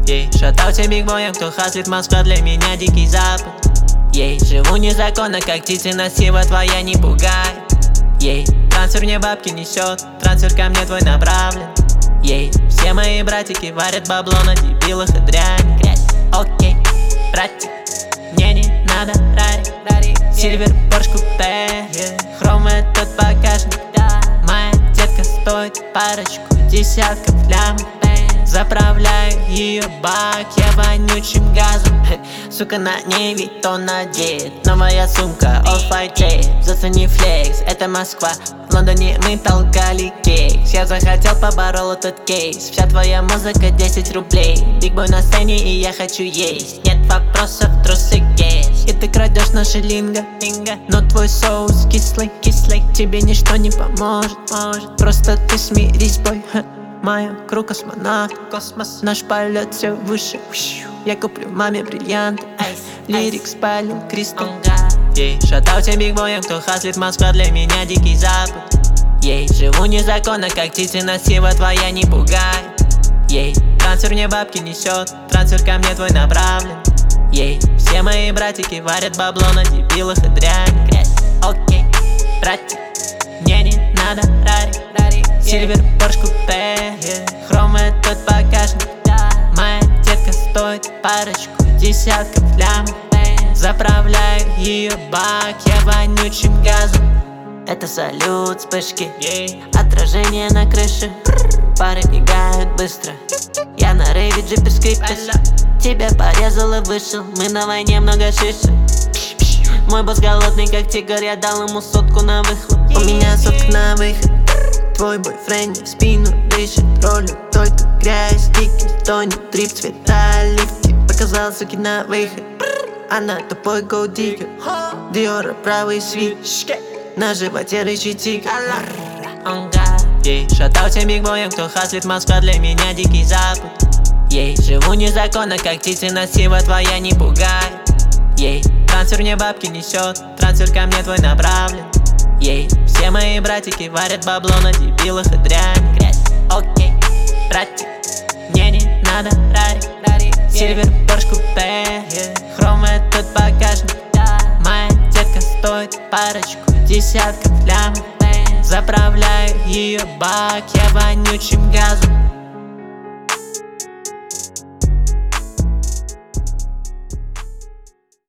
Ей, шатался бигбоем, кто хаслит, Москва для меня дикий запад. Ей, живу незаконно, как птицы, нас сила твоя не пугает. Ей, трансфер мне бабки несет, трансфер ко мне твой направлен. Ей, все мои братики варят бабло на дебилах и дрянь. Окей, братик, мне не надо рари, Сильвер, Порш, купе, хром этот багажник. Моя детка стоит парочку десятков лям. Заправляю ее бак, я вонючим газом. Сука, на ней ведь то надет. Новая сумка, Off-White Tape. Зацени флекс, это Москва. В Лондоне мы толкали кейс. Я захотел, поборол этот кейс. Вся твоя музыка 10 рублей. Бигбой на сцене и я хочу есть. Нет вопросов, трусы кейс. И ты крадешь наши линго, но твой соус кислый. Тебе ничто не поможет. Просто ты смирись, бой. Моя круг космонавт, космос, наш полет все выше. Я куплю маме бриллианты, лирик спалил кристалл. Ей, шатался бигбоем, кто хаслит, Москва для меня дикий запад. Ей, живу незаконно, как птицы, нас сила твоя не пугает. Ей, трансфер мне бабки несет, трансфер ко мне твой направлен. Ей, все мои братики варят бабло на дебилах и дрянь. Окей, братик, мне не надо рари, Сильвер, Порш, купе, хром этот багажник. Моя детка стоит парочку десятков лям. Заправляю ее бак, я вонючим газом. Это салют, вспышки, отражение на крыше. Пары мигают быстро, я на рейве джипе скриптус. Тебя порезал и вышел, мы на войне много шишек. Мой босс голодный, как тигр, я дал ему сотку на выхлоп. У меня сотка на выход. Твой бойфренд мне в спину дышит, ролю только грязь, дикий тонет, трип, цвета, лифти. Показал суки на выход, она тупой голдигер. Диора правый свит, на животе рычит тигр. Ей, шатался бигбоем, кто хаслит, Москва для меня дикий запад. Ей, живу незаконно, как птицы, нас сила твоя не пугает. Ей, трансфер мне бабки несет, трансфер ко мне твой направлен. Ей, все мои братики варят бабло на дебилах и дрянь. Окей, братик, мне не надо рари, Сильвер, Порш, купе, хром этот багажник. Моя детка стоит парочку десятков лям. Заправляю ее бак, я вонючим газом.